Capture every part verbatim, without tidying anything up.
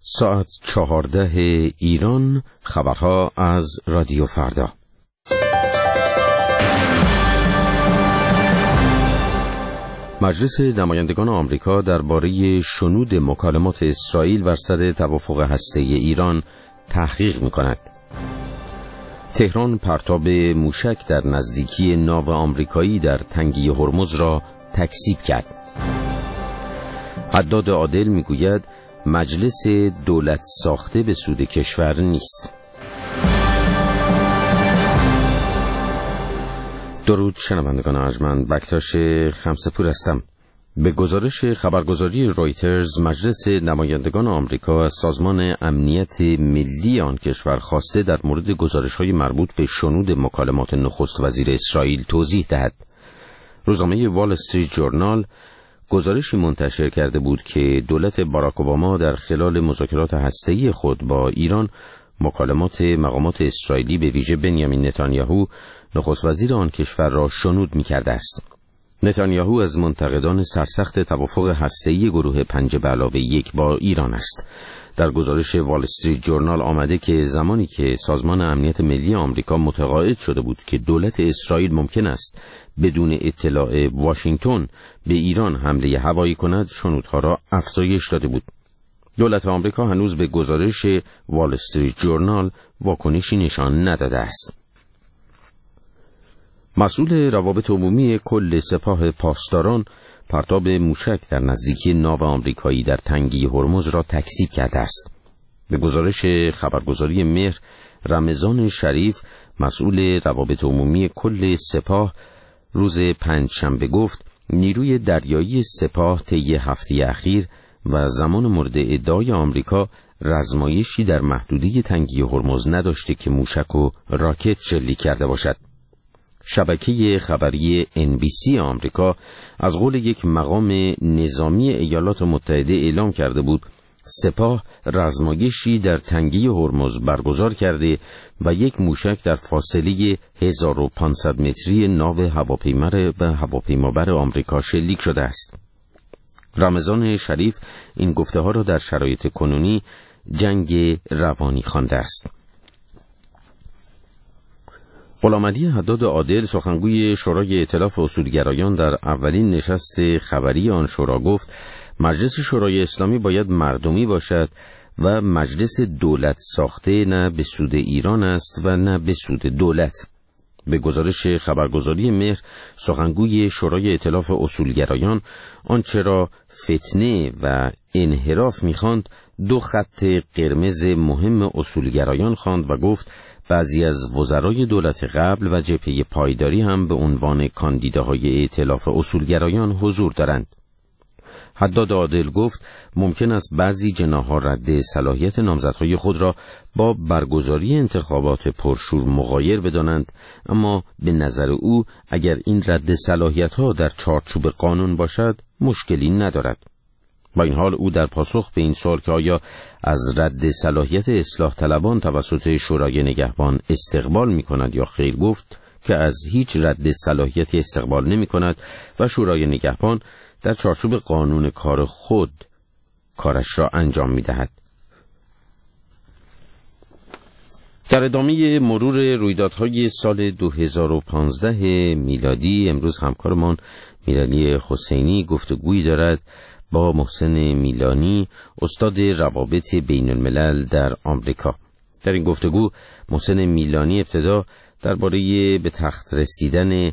ساعت چهارده ایران، خبرها از رادیو فردا. مجلس نمایندگان آمریکا درباره شنود مکالمات اسرائیل بر سر توافق هسته‌ای ایران تحقیق می‌کند. تهران پرتاب موشک در نزدیکی ناو آمریکایی در تنگه هرمز را تکذیب کرد. حداد عادل میگوید مجلس دولت ساخته به سود کشور نیست. درود شنوندگان ارجمند، بکتاش خمسه‌پور هستم. به گزارش خبرگزاری رویترز، مجلس نمایندگان آمریکا از سازمان امنیت ملی آن کشور خواسته در مورد گزارش‌های مربوط به شنود مکالمات نخست وزیر اسرائیل توضیح دهد. روزنامه وال استریت جورنال گزارشی منتشر کرده بود که دولت باراک اوباما در خلال مذاکرات هسته‌ای خود با ایران مکالمات مقامات اسرائیلی به ویژه بنیامین نتانیاهو نخست وزیر آن کشور را شنود می‌کرده است. نتانیاهو از منتقدان سرسخت توافق هسته‌ای گروه پنج به علاوه یک با ایران است. در گزارش وال استریت جورنال آمده که زمانی که سازمان امنیت ملی آمریکا متقاعد شده بود که دولت اسرائیل ممکن است بدون اطلاع واشنگتن به ایران حمله هوایی کند، شنودها را افزایش داده بود. دولت آمریکا هنوز به گزارش وال استریت جورنال واکنشی نشان نداده است. مسئول روابط عمومی کل سپاه پاسداران پرتاب موشک در نزدیکی ناو آمریکایی در تنگه هرمز را تکذیب کرده است. به گزارش خبرگزاری مهر، رمضان شریف مسئول روابط عمومی کل سپاه روز پنجشنبه گفت نیروی دریایی سپاه طی هفته اخیر و زمان مورد ادعای آمریکا رزمایشی در محدوده تنگه هرمز نداشته که موشک و راکت شلیک کرده باشد. شبکه خبری ان بی سی آمریکا از قول یک مقام نظامی ایالات متحده اعلام کرده بود سپاه رزمایشی در تنگه هرمز برگزار کرده و یک موشک در فاصله هزار و پانصد متری ناو هواپیما و هواپیمابر آمریکا شلیک شده است. رمضان شریف این گفته ها را در شرایط کنونی جنگ روانی خوانده است. غلامعلی حداد عادل، سخنگوی شورای ائتلاف اصولگرایان، در اولین نشست خبری آن شورا گفت مجلس شورای اسلامی باید مردمی باشد و مجلس دولت ساخته نه به سود ایران است و نه به سود دولت. به گزارش خبرگزاری مهر، سخنگوی شورای ائتلاف اصولگرایان آنچه را فتنه و انحراف می‌خواند دو خط قرمز مهم اصولگرایان خواند و گفت بعضی از وزرای دولت قبل و جبهه پایداری هم به عنوان کاندیداهای ائتلاف اصولگرایان حضور دارند. حداد عادل گفت ممکن است بعضی جناح‌ها رد صلاحیت نامزدهای خود را با برگزاری انتخابات پرشور مغایر بدانند، اما به نظر او اگر این رد صلاحیت‌ها در چارچوب قانون باشد مشکلی ندارد. با این حال او در پاسخ به این سوال که آیا از رد صلاحیت اصلاح طلبان توسط شورای نگهبان استقبال می کند یا خیر، گفت که از هیچ رد صلاحیتی استقبال نمی کند و شورای نگهبان در چارچوب قانون کار خود کارش را انجام می دهد. در ادامه مرور رویدادهای سال دو هزار و پانزده میلادی، امروز همکارمان میرعلی حسینی گفتگویی دارد با محسن میلانی، استاد روابط بین الملل در آمریکا. در این گفتگو محسن میلانی ابتدا درباره به تخت رسیدن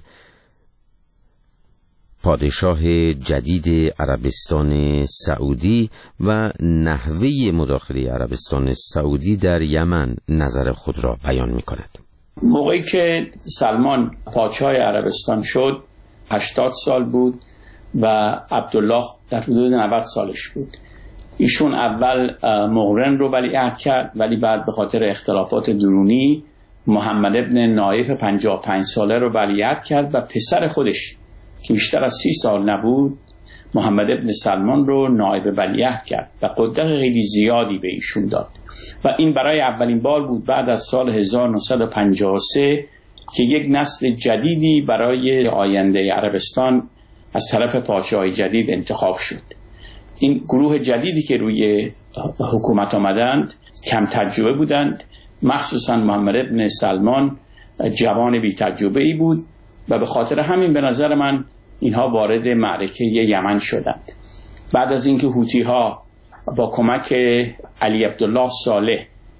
پادشاه جدید عربستان سعودی و نحوه مداخله عربستان سعودی در یمن نظر خود را بیان می کند. موقعی که سلمان پادشاه عربستان شد هشتاد سال بود و عبدالله در حدود نود سالش بود. ایشون اول مقرن رو ولیعهد کرد، ولی بعد به خاطر اختلافات درونی محمد ابن نایف پنجاه و پنج ساله رو ولیعهد کرد و پسر خودش که بیشتر از سی سال نبود محمد ابن سلمان رو نایب ولیعهد کرد و قدرت خیلی زیادی به ایشون داد و این برای اولین بار بود بعد از سال هزار و نهصد و پنجاه و سه که یک نسل جدیدی برای آینده عربستان از طرف پادشاه جدید انتخاب شد. این گروه جدیدی که روی حکومت آمدند کم تجربه بودند، مخصوصا محمد ابن سلمان جوان بی تجربه ای بود و به خاطر همین به نظر من اینها وارد معرکه یمن شدند. بعد از اینکه هوتی ها با کمک علی عبدالله صالح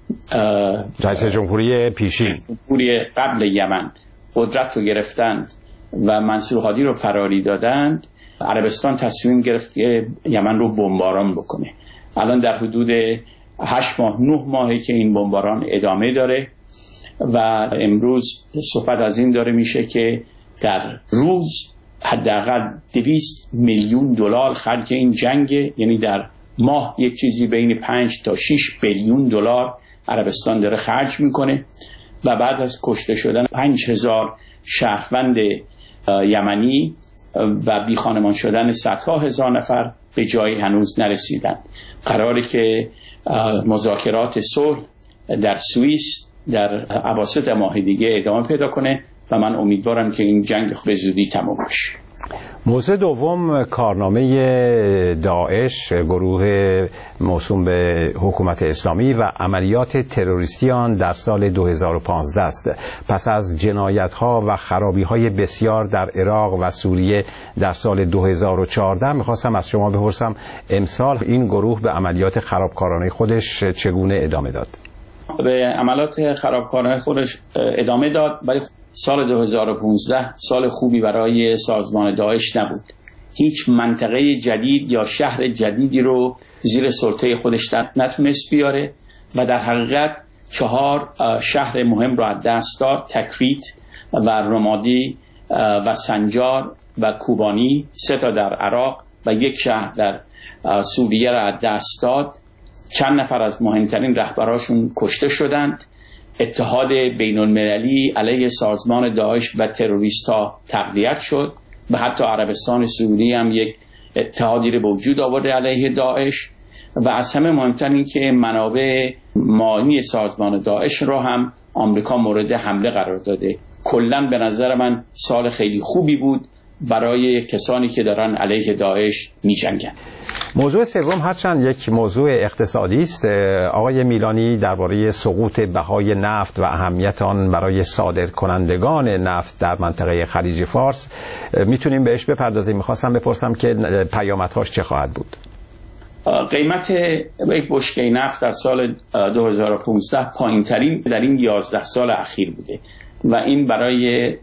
رئیس جمهوری پیشین جمهوری قبل یمن قدرت رو گرفتند و منصور هادی رو فراری دادند، عربستان تصمیم گرفت که یمن رو بمباران بکنه. الان در حدود هشت ماه نه ماهی که این بمباران ادامه داره و امروز صحبت از این داره میشه که در روز حداقل دویست میلیون دلار خرج این جنگ، یعنی در ماه یک چیزی بین پنج تا شش بیلیون دلار عربستان داره خرج میکنه و بعد از کشته شدن پنج هزار شهروند یمنی و بی خانمان شدن صدها هزار نفر به جایی هنوز نرسیدن. قراره که مذاکرات صلح در سوئیس در اواسط ماه دیگه ادامه پیدا کنه و من امیدوارم که این جنگ به زودی تمام بشه. موضوع دوم کارنامه داعش، گروه موسوم به حکومت اسلامی و عملیات تروریستی آن در سال دو هزار و پانزده است. پس از جنایت‌ها و خرابی‌های بسیار در عراق و سوریه در سال دو هزار و چهارده می‌خواستم از شما بپرسم امسال این گروه به عملیات خرابکارانه خودش چگونه ادامه داد؟ به عملیات خرابکارانه خودش ادامه داد، ولی سال دو هزار و پانزده سال خوبی برای سازمان داعش نبود. هیچ منطقه جدید یا شهر جدیدی رو زیر سلطه خودش نتونست بیاره و در حقیقت چهار شهر مهم رو از دست داد: تکریت و رمادی و سنجار و کوبانی، سه تا در عراق و یک شهر در سوریه را از دست داد. چند نفر از مهمترین رهبراشون کشته شدند. اتحاد بین المللی علیه سازمان داعش و تروریست ها تقویت شد و حتی عربستان سعودی هم یک اتحادی رو به وجود آورده علیه داعش و از همه مهمتر این که منابع مالی سازمان داعش رو هم آمریکا مورد حمله قرار داده. کلاً به نظر من سال خیلی خوبی بود برای کسانی که دارن علیه داعش می جنگن. موضوع سوم هرچند یک موضوع اقتصادی است، آقای میلانی درباره سقوط بهای نفت و اهمیت آن برای صادرکنندگان نفت در منطقه خلیج فارس میتونیم بهش بپردازیم. میخواستم بپرسم که پیامدهاش چه خواهد بود؟ قیمت یک بشکه نفت در سال دو هزار و پانزده پایین ترین در این یازده سال اخیر بوده و این برای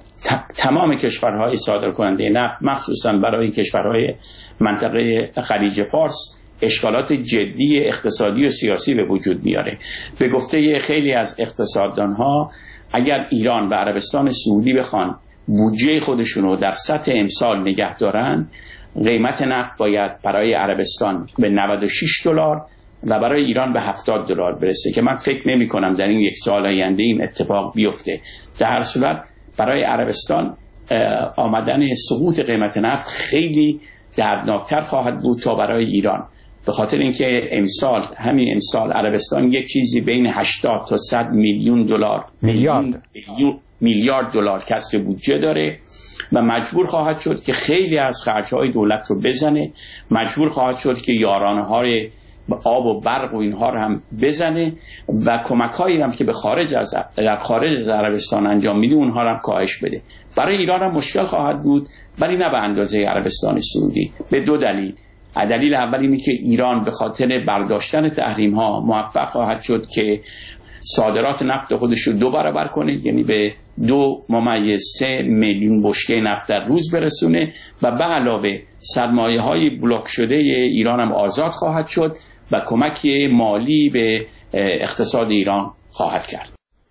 تمام کشورهای صادرکننده نفت، مخصوصا برای کشورهای منطقه خلیج فارس، اشکالات جدی اقتصادی و سیاسی به وجود میاره. به گفته خیلی از اقتصاددانها اگر ایران و عربستان سعودی بخوان بودجه خودشونو در سطح امسال نگه دارن، قیمت نفت باید برای عربستان به نود و شش دلار و برای ایران به هفتاد دلار برسه که من فکر نمی کنم در این یک سال آینده این اتفاق بیفته. در هر صورت برای عربستان آمدن سقوط قیمت نفت خیلی دردناکتر خواهد بود تا برای ایران، به خاطر اینکه امسال همین امسال عربستان یک چیزی بین هشتاد تا صد میلیون دلار میلیارد میلیارد دلار کسر بودجه داره و مجبور خواهد شد که خیلی از خرج‌های دولت رو بزنه، مجبور خواهد شد که یارانه‌های آب و برق و اینها رو هم بزنه و کمک‌هایی هم که به خارج از در خارج از عربستان انجام میده اونها رو هم کاهش بده. برای ایران هم مشکل خواهد بود، ولی نه به اندازه عربستان سعودی، به دو دلیل. دلیل اول اینه که ایران به خاطر برداشتن تحریم‌ها موفق خواهد شد که صادرات نفت خودش رو دو برابر کنه، یعنی به دو ممیز سه میلیون بشکه نفت در روز برسونه و به علاوه سرمایه‌های بلاک شده ایران هم آزاد خواهد شد و کمک مالی به اقتصاد ایران خواهد کرد.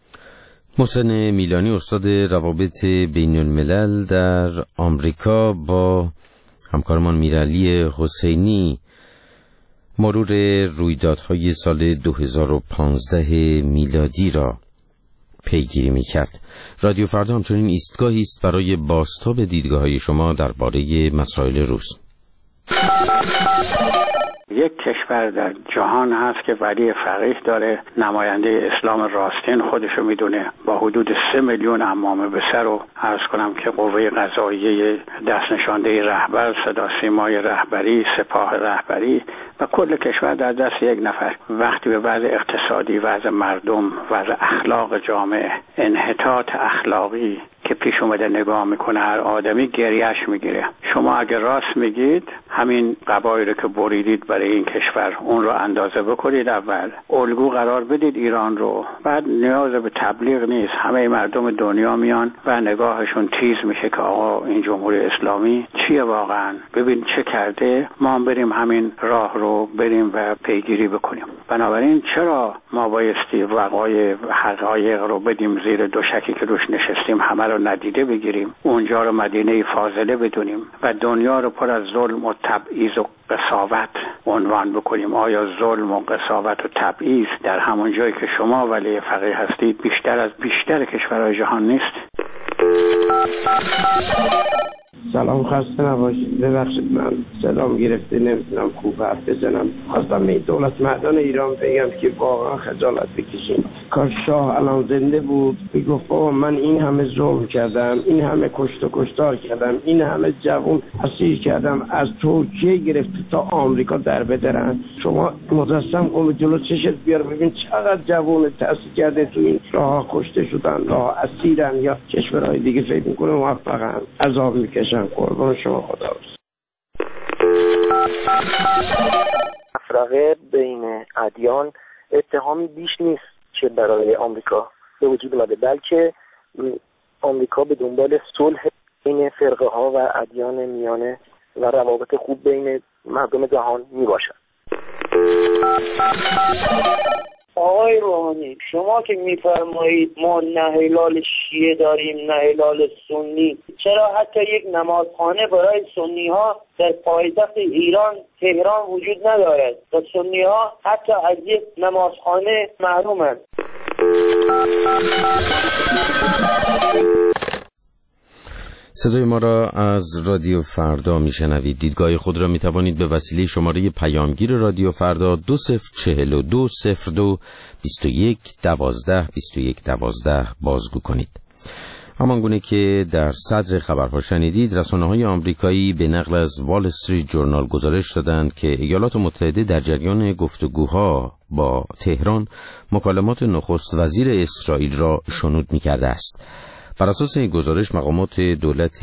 محسن میلانی، استاد روابط بین الملل در آمریکا، با همکارمان میرعلی حسینی مرور رویدادهای سال دو هزار و پانزده میلادی را پیگیری می‌کرد. رادیو فردا همچنین ایستگاهی است برای بازتاب دیدگاه‌های شما درباره مسائل روز. یک کشور در جهان هست که ولی فقیه داره، نماینده اسلام راستین خودشو میدونه، با حدود سه میلیون عمامه به سر و عرض کنم که قوه قضاییه دست نشانده رهبر، صدا سیمای رهبری، سپاه رهبری و کل کشور در دست یک نفر. وقتی به وضع اقتصادی، وضع مردم، وضع اخلاق جامعه، انحطاط اخلاقی که پیش اومده نگاه میکنه هر آدمی گریهش میگیره. شما اگر راست میگید همین قبایلی که بریدید برای این کشور اون رو اندازه بکنید، اول الگو قرار بدید ایران رو، بعد نیاز به تبلیغ نیست، همه مردم دنیا میان و نگاهشون تیز میشه که آقا این جمهوری اسلامی چیه واقعا، ببین چه کرده، ما هم بریم همین راه رو بریم و پیگیری بکنیم. بنابراین چرا ما بایستی وقایع حقایق رو بدیم زیر دوشکی که روش نشستیم همه رو ندیده بگیریم، اونجا رو مدینه فاضله بدونیم و دنیا رو پر از ظلم و تبعیض و قساوت عنوان بکنیم؟ آیا ظلم و قساوت و تبعیض در همون جایی که شما ولی فقیه هستید بیشتر از بیشتر کشورهای جهان نیست؟ سلام، خسته نباشید. ببخشید من سلام گرفته نمیتونم خوب حرف بزنم. خواستم به دولت مردان ایران بگم که واقعا خجالت بکشین. کاش شاه الان زنده بود بگفت بابا من این همه ظلم کردم، این همه کشت و کشتار کردم، این همه جوان اسیر کردم، از ترکیه گرفته تا آمریکا در بدرن، شما مجسم کن جلو چشت بیار ببین چقدر جوان تأسیر کرده تو این راه کشته شدن، راه اسیرن یا کشورهای دیگه فکر میکنه موفقن، عذاب میکشن. قربان شما، خدا حافظ. تفرقه بین ادیان اتهامی بیش نیست که برای آمریکا به وجود اومده، بلکه آمریکا به دنبال صلح بین فرقه ها و ادیان میانه و روابط خوب بین مردم جهان می باشد. آقای روحانی، شما که میفرمایید ما نه هلال شیعه داریم نه هلال سنی، چرا حتی یک نمازخانه برای سنی ها در پایتخت ایران تهران وجود ندارد و سنی ها حتی از یک نمازخانه محرومند؟ صدای ما را از رادیو فردا میشنوید. دیدگاه خود را میتوانید به وسیله شماره پیامگیر رادیو فردا دو صفر چهل و دو صفر دو بیست و یک دوازده بیست و یک دوازده بازگو کنید. همانگونه که در صدر خبرها شنیدید، رسانه‌های آمریکایی به نقل از وال استریت جورنال گزارش دادند که ایالات متحده در جریان گفتگوها با تهران مکالمات نخست وزیر اسرائیل را شنود می‌کرده است. بر اساس این گزارش مقامات دولت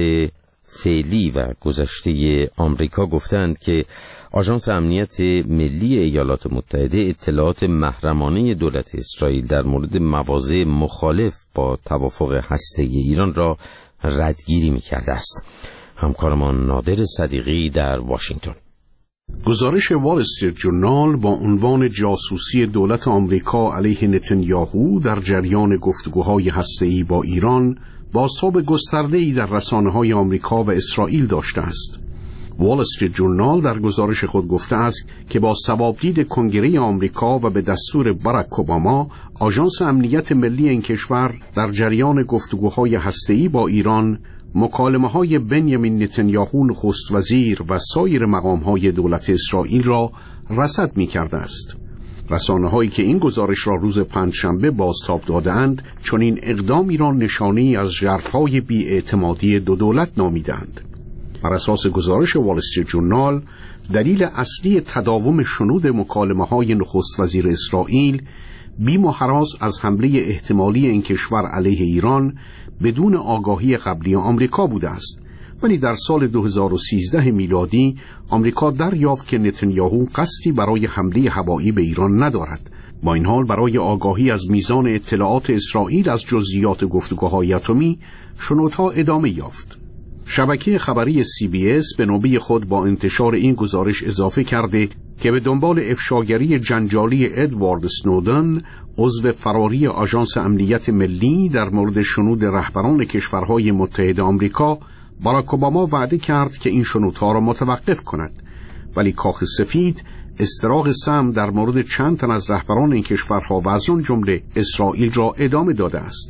فعلی و گذشته آمریکا گفتند که آژانس امنیت ملی ایالات متحده اطلاعات محرمانه دولت اسرائیل در مورد مواضع مخالف با توافق هسته‌ای ایران را ردگیری می‌کرده است. همکارمان نادر صدیقی در واشنگتن. گزارش وال استریت جورنال با عنوان جاسوسی دولت آمریکا علیه نتانیاهو در جریان گفتگوهای هسته‌ای با ایران بازتاب گسترده‌ای در رسانه‌های آمریکا و اسرائیل داشته است. وال استریت جورنال در گزارش خود گفته است که با ثبابدید کنگره آمریکا و به دستور باراک اوباما، آژانس امنیت ملی این کشور در جریان گفتگوهای هسته‌ای با ایران مکالمه‌های بنیامین نتانیاهو نخست وزیر و سایر مقام‌های دولت اسرائیل را رصد می‌کرده است. رسانه‌هایی که این گزارش را روز پنجشنبه بازتاب دادند، چنین اقدامی را نشانه‌ای از ژرف‌های بی‌اعتمادی دو دولت نامیدند. بر اساس گزارش وال استریت جورنال، دلیل اصلی تداوم شنود مکالمه‌های نخست وزیر اسرائیل بیم و هراس از حمله احتمالی این کشور علیه ایران بدون آگاهی قبلی آمریکا بوده است، ولی در سال دو هزار و سیزده میلادی آمریکا دریافت که نتانیاهو قصدی برای حمله هوایی به ایران ندارد. با این حال برای آگاهی از میزان اطلاعات اسرائیل از جزئیات گفتگوهای اتمی، شنودها ادامه یافت. شبکه خبری سی بی اس به نوبه خود با انتشار این گزارش اضافه کرده که به دنبال افشاگری جنجالی ادوارد اسنودن، عضو فراری آژانس امنیت ملی، در مورد شنود رهبران کشورهای متحد آمریکا، باراک اوباما وعده کرد که این شنودها را متوقف کند، ولی کاخ سفید استراق سم در مورد چند تن از رهبران این کشورها و از آن جمله اسرائیل را ادامه داده است.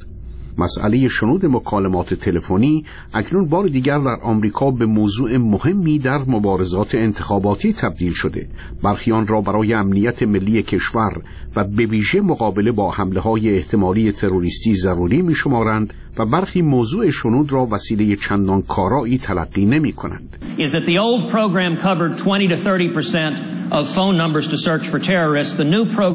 مسئله شنود مکالمات تلفنی اکنون بار دیگر در آمریکا به موضوع مهمی در مبارزات انتخاباتی تبدیل شده. برخی آن را برای امنیت ملی کشور و به ویژه مقابله با حمله‌های احتمالی تروریستی ضروری می‌شمارند و برخی موضوع شنود را وسیله چندان کارایی تلقی نمی‌کنند. Is that the old program covered twenty to thirty percent of phone numbers to search for terrorists. The new program